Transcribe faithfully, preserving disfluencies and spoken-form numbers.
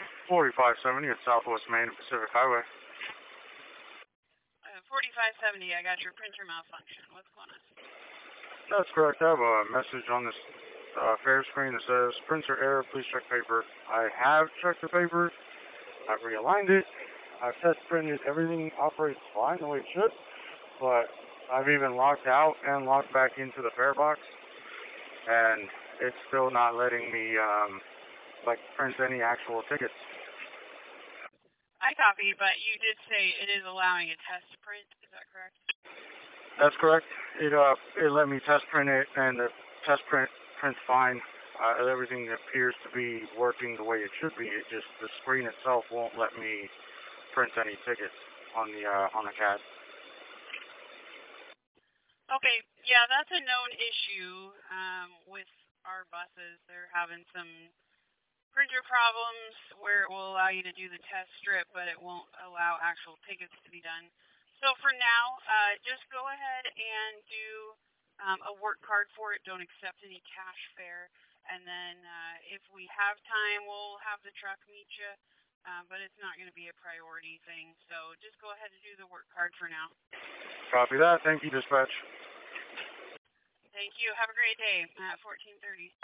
forty-five seventy at Southwest Main and Pacific Highway. Uh, forty-five seventy, I got your printer malfunction. What's going on? That's correct. I have a message on this uh, fare screen that says, printer error, please check paper. I have checked the paper. I've realigned it. I've test printed. Everything operates fine the way it should. But I've even logged out and logged back into the fare box. And it's still not letting me, um, like, print any actual tickets. I copy, but you did say it is allowing a test print. Is that correct? That's correct. It uh, it let me test print it, and the test print prints fine. Uh, everything appears to be working the way it should be. It just the screen itself won't let me print any tickets on the uh, on the C A D. Okay, yeah, that's a known issue um, with our buses. They're having some printer problems where it will allow you to do the test strip, but it won't allow actual tickets to be done. So for now, uh, just go ahead and do um, a work card for it. Don't accept any cash fare. And then uh, if we have time, we'll have the truck meet you. Uh, but it's not going to be a priority thing. So just go ahead and do the work card for now. Copy that. Thank you, dispatch. Thank you. Have a great day at fourteen thirty.